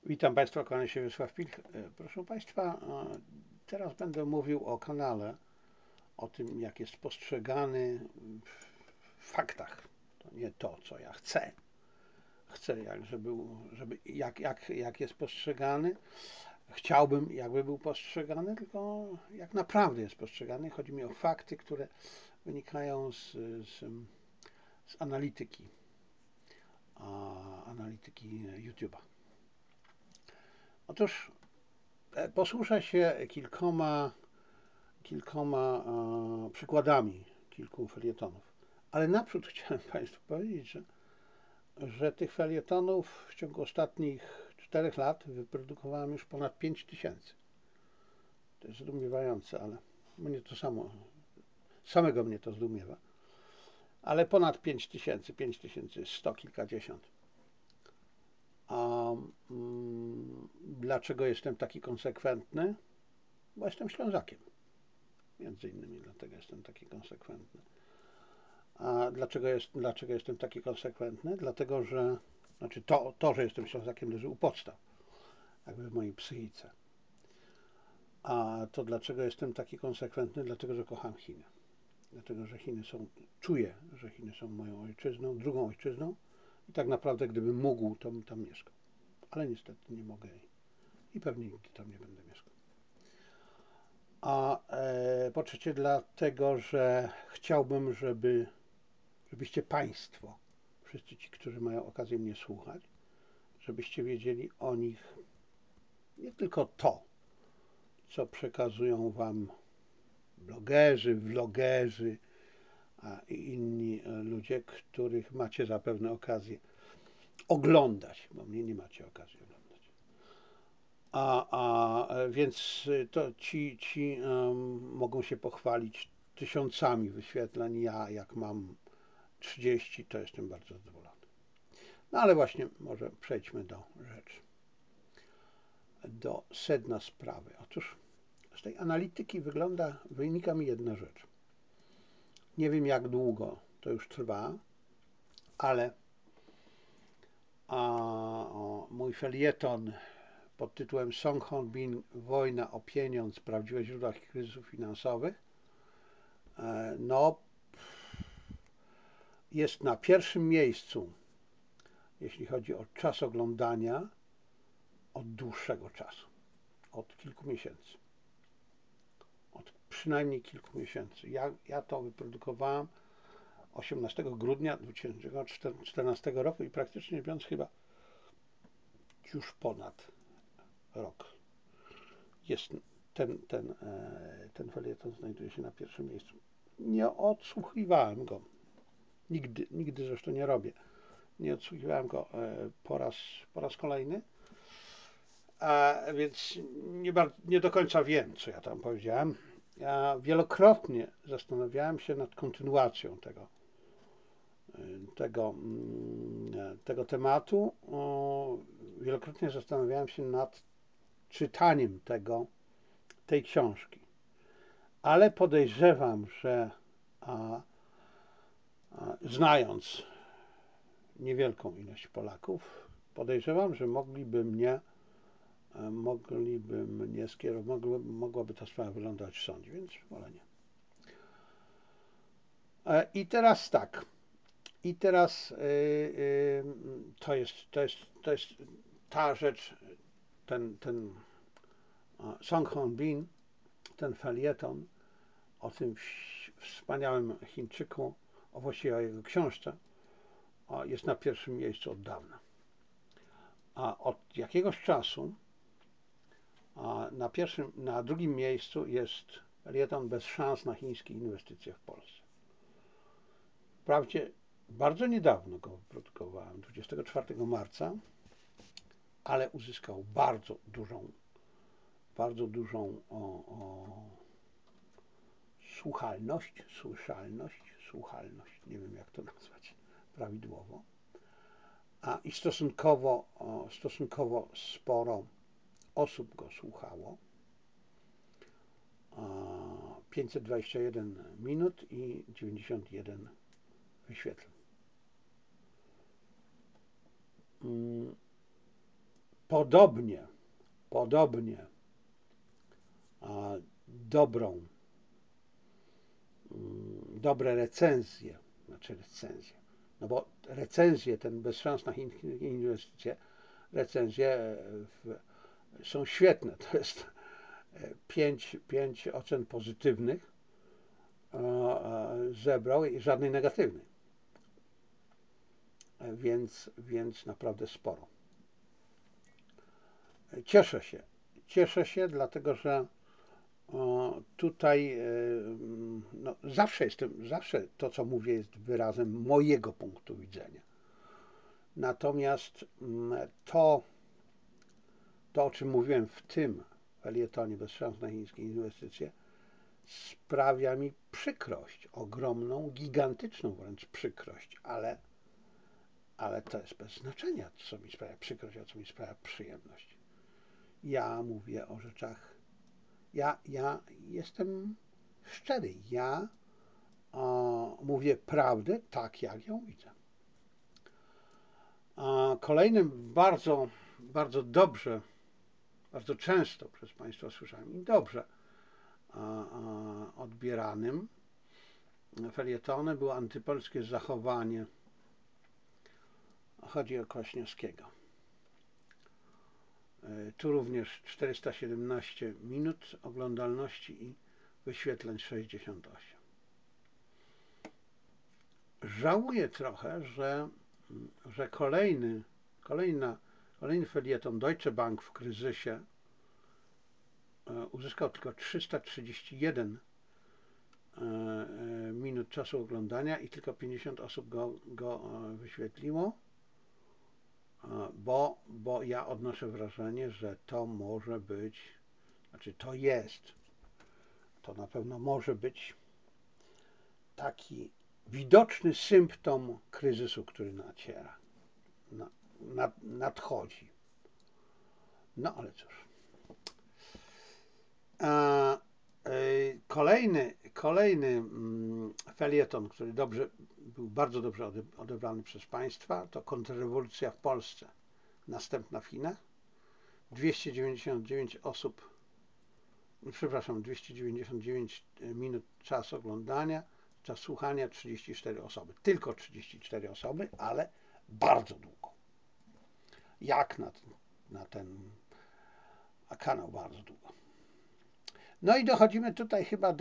Witam Państwa, kłaniam się Wiesław Pilch. Proszę Państwa, teraz będę mówił o kanale, o tym, jak jest postrzegany w faktach. To nie to, co ja chcę. Chcę, jak jest postrzegany. Chciałbym, jakby był postrzegany, tylko jak naprawdę jest postrzegany. Chodzi mi o fakty, które wynikają z analityki YouTube'a. Otóż posłużę się kilkoma przykładami kilku felietonów. Ale naprzód chciałem Państwu powiedzieć, że tych felietonów w ciągu ostatnich 4 lat wyprodukowałem już ponad 5000. To jest zdumiewające, ale mnie to samego mnie to zdumiewa. Ale ponad 5000, 5100 kilkadziesiąt. A dlaczego jestem taki konsekwentny? Bo jestem Ślązakiem. Między innymi dlatego jestem taki konsekwentny. A dlaczego jestem taki konsekwentny? Dlatego, że że jestem Ślązakiem, leży u podstaw, jakby w mojej psychice. A to dlaczego jestem taki konsekwentny? Dlatego, że kocham Chiny. Dlatego, że czuję, że Chiny są moją ojczyzną, drugą ojczyzną i tak naprawdę gdybym mógł, to bym tam mieszkał. Ale niestety nie mogę i pewnie nigdy tam nie będę mieszkał. A po trzecie dlatego, że chciałbym, żebyście Państwo, wszyscy ci, którzy mają okazję mnie słuchać, żebyście wiedzieli o nich nie tylko to, co przekazują Wam blogerzy, vlogerzy i inni ludzie, których macie zapewne okazję oglądać, bo mnie nie macie okazji oglądać. Więc to ci mogą się pochwalić tysiącami wyświetleń. Ja, jak mam 30, to jestem bardzo zadowolony. No ale właśnie, może przejdźmy do sedna sprawy. Otóż z tej analityki wynika mi jedna rzecz. Nie wiem, jak długo to już trwa, ale mój felieton pod tytułem Song Hong-bin Wojna o pieniądz, prawdziwe źródła kryzysów finansowych, no, jest na pierwszym miejscu, jeśli chodzi o czas oglądania, od dłuższego czasu, od kilku miesięcy. Od przynajmniej kilku miesięcy. Ja to wyprodukowałem 18 grudnia 2014 roku i praktycznie biorąc chyba już ponad rok. Jest ten felieton znajduje się na pierwszym miejscu. Nie odsłuchiwałem go. Nigdy zresztą nie robię. Nie odsłuchiwałem go po raz kolejny, więc nie do końca wiem, co ja tam powiedziałem. Ja wielokrotnie zastanawiałem się nad kontynuacją tego tematu. Wielokrotnie zastanawiałem się nad czytaniem tej książki, ale podejrzewam, że znając niewielką ilość Polaków, podejrzewam, że mogłaby ta sprawa wylądować w sądzie, więc wolę nie. I teraz tak. I teraz to jest ta rzecz, ten Song Hong-bin, ten felieton o tym wspaniałym Chińczyku, właściwie o jego książce, jest na pierwszym miejscu od dawna. A od jakiegoś czasu na drugim miejscu jest felieton Bez szans na chińskie inwestycje w Polsce. Wprawdzie bardzo niedawno go wyprodukowałem, 24 marca, ale uzyskał bardzo dużą słuchalność, nie wiem jak to nazwać prawidłowo, i stosunkowo sporo osób go słuchało. 521 minut i 91 wyświetleń. podobnie dobrą, dobre recenzje, no bo recenzje, ten bez szans na inwestycje, recenzje są świetne, to jest pięć ocen pozytywnych zebrał i żadnej negatywnej, więc naprawdę sporo. Cieszę się, dlatego że tutaj no, zawsze to, co mówię, jest wyrazem mojego punktu widzenia. Natomiast to, o czym mówiłem w tym felietonie bez szans na chińskie inwestycje, sprawia mi przykrość, ogromną, gigantyczną wręcz przykrość, ale to jest bez znaczenia, co mi sprawia przykrość, a co mi sprawia przyjemność. Ja mówię o rzeczach, ja jestem szczery, ja mówię prawdę tak, jak ją widzę. Kolejnym bardzo dobrze, bardzo często przez Państwa słyszałem i dobrze odbieranym felietonem było antypolskie zachowanie. Chodzi o Kwaśniewskiego. Tu również 417 minut oglądalności i wyświetleń 68. Żałuję trochę, że kolejny felieton Deutsche Bank w kryzysie uzyskał tylko 331 minut czasu oglądania i tylko 50 osób go wyświetliło, bo ja odnoszę wrażenie, że to może być, znaczy to na pewno może być taki widoczny symptom kryzysu, który naciera, nadchodzi. No ale cóż. Kolejny felieton, który był bardzo dobrze odebrany przez Państwa, to kontrrewolucja w Polsce, następna w Chinach. 299 minut czas oglądania, czas słuchania 34 osoby. Tylko 34 osoby, ale bardzo długo. Jak na ten kanał bardzo długo. No i dochodzimy tutaj chyba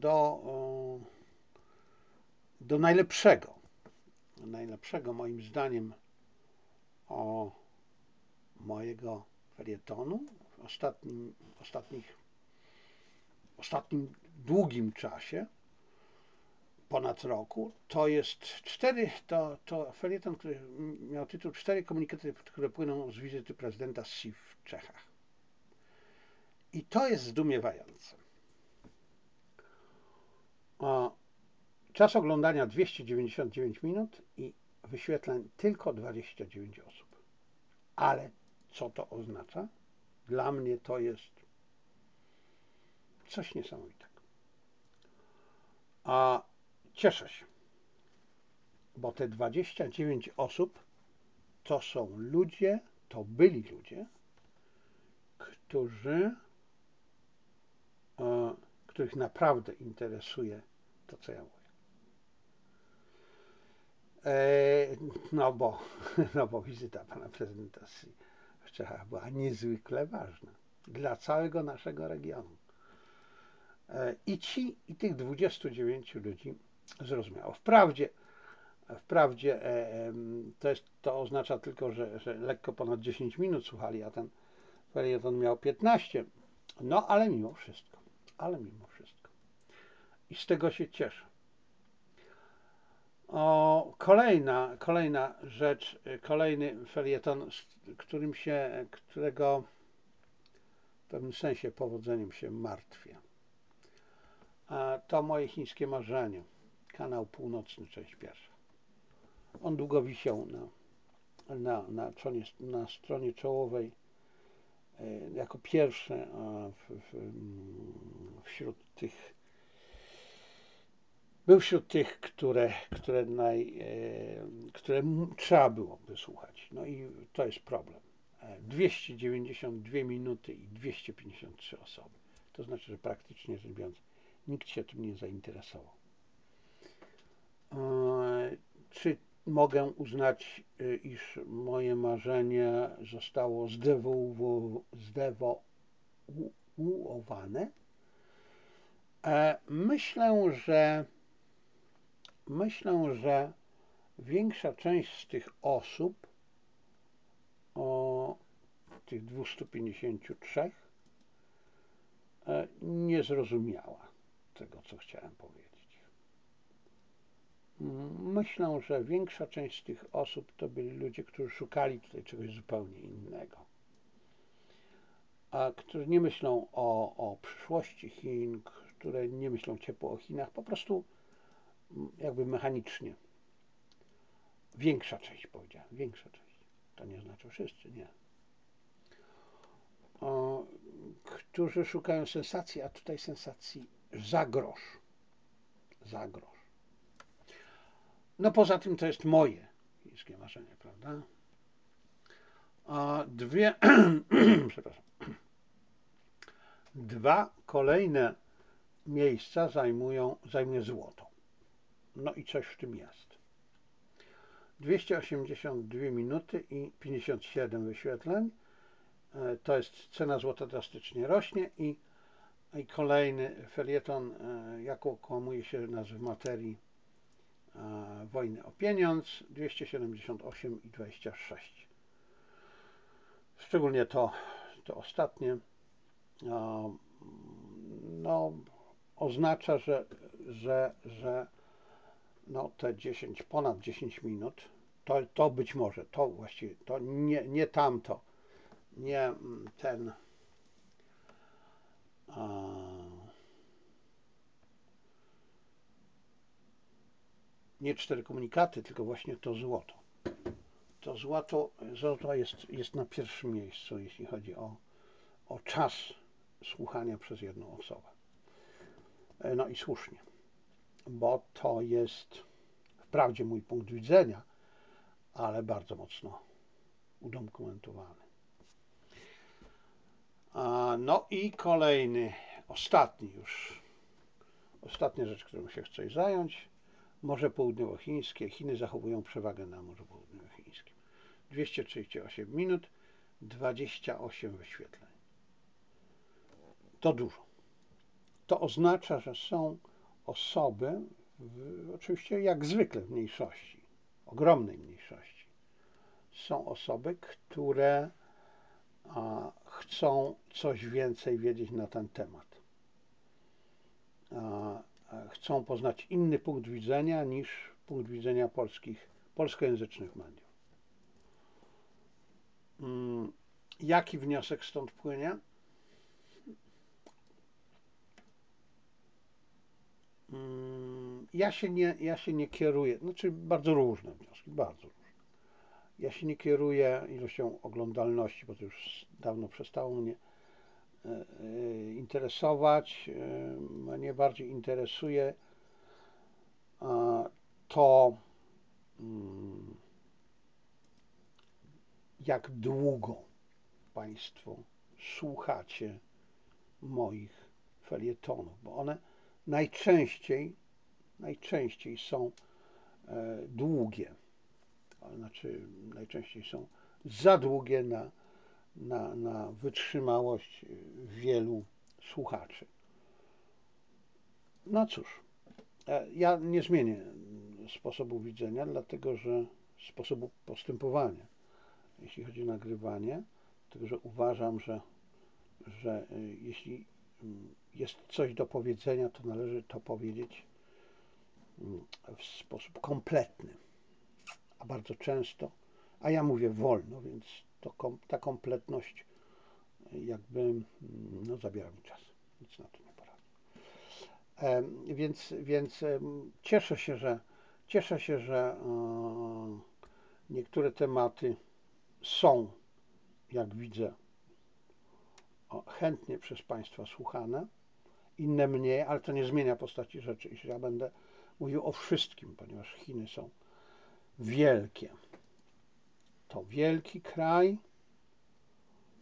do najlepszego moim zdaniem mojego felietonu w ostatnim długim czasie, ponad roku. To jest to felieton, który miał tytuł 4 komunikaty, które płyną z wizyty prezydenta Xi w Czechach. I to jest zdumiewające. Czas oglądania 299 minut i wyświetleń tylko 29 osób. Ale co to oznacza? Dla mnie to jest coś niesamowitego. Cieszę się, bo te 29 osób to byli ludzie, których naprawdę interesuje to, co ja mówię. No bo wizyta pana prezydenta w Czechach była niezwykle ważna dla całego naszego regionu. I tych 29 ludzi zrozumiało. Wprawdzie to oznacza tylko, że lekko ponad 10 minut słuchali, a ten felieton miał 15. No ale mimo wszystko. I z tego się cieszę. Kolejna rzecz, kolejny felieton, którego w pewnym sensie powodzeniem się martwię. To moje chińskie marzenie. Kanał Północny, część pierwsza. On długo wisiał na stronie czołowej jako pierwszy był wśród tych, które trzeba było wysłuchać. No i to jest problem. 292 minuty i 253 osoby. To znaczy, że praktycznie rzecz biorąc, nikt się tym nie zainteresował. Czy mogę uznać, iż moje marzenie zostało zdewoluowane? Myślę, że większa część z tych osób, tych 253, nie zrozumiała tego, co chciałem powiedzieć. Myślę, że większa część z tych osób to byli ludzie, którzy szukali tutaj czegoś zupełnie innego, a którzy nie myślą o przyszłości Chin, które nie myślą ciepło o Chinach, po prostu jakby mechanicznie. Większa część, powiedziałem, większa część. To nie znaczy wszyscy, nie. Którzy szukają sensacji, a tutaj sensacji za grosz. Za grosz. No poza tym to jest moje chińskie marzenie, prawda? Przepraszam. Dwa kolejne miejsca zajmuje złoto. No i coś w tym jest. 282 minuty i 57 wyświetleń. To jest cena złota drastycznie rośnie i kolejny felieton, jak okłamuje się nas w materii wojny o pieniądz, 278 i 26. Szczególnie to ostatnie no, oznacza, że no, te ponad 10 minut, to być może, to właściwie, to nie tamto, nie ten nie 4 komunikaty, tylko właśnie to złoto. To złoto jest na pierwszym miejscu, jeśli chodzi o czas słuchania przez jedną osobę. No i słusznie, bo to jest wprawdzie mój punkt widzenia, ale bardzo mocno udokumentowany. No i ostatnia rzecz, którą się chcę zająć. Morze Południowochińskie. Chiny zachowują przewagę na Morzu Południowochińskim. 238 minut, 28 wyświetleń. To dużo. To oznacza, że są osoby, oczywiście jak zwykle w mniejszości, ogromnej mniejszości, są osoby, które chcą coś więcej wiedzieć na ten temat. Chcą poznać inny punkt widzenia niż punkt widzenia polskojęzycznych mediów. Jaki wniosek stąd płynie? Ja się nie kieruję, znaczy bardzo różne wnioski, bardzo różne. Ja się nie kieruję ilością oglądalności, bo to już dawno przestało mnie interesować. Mnie bardziej interesuje to, jak długo Państwo słuchacie moich felietonów, bo one najczęściej są długie, znaczy najczęściej są za długie na wytrzymałość wielu słuchaczy. No cóż, ja nie zmienię sposobu widzenia, dlatego że sposobu postępowania, jeśli chodzi o nagrywanie, dlatego że uważam, że jeśli jest coś do powiedzenia, to należy to powiedzieć w sposób kompletny, a bardzo często, a ja mówię wolno, więc ta kompletność jakby zabiera mi czas, nic na to nie poradzę. Więc cieszę się, że niektóre tematy są, jak widzę, chętnie przez Państwa słuchane, inne mniej, ale to nie zmienia postaci rzeczy, iż ja będę mówił o wszystkim, ponieważ Chiny są wielkie. To wielki kraj,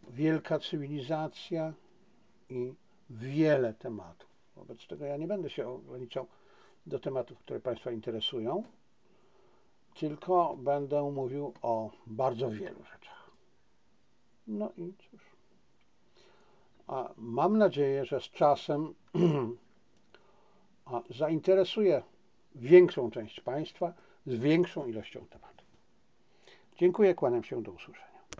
wielka cywilizacja i wiele tematów. Wobec tego ja nie będę się ograniczał do tematów, które Państwa interesują, tylko będę mówił o bardzo wielu rzeczach. No i cóż. A mam nadzieję, że z czasem zainteresuje większą część Państwa z większą ilością tematów. Dziękuję, kłaniam się, do usłyszenia.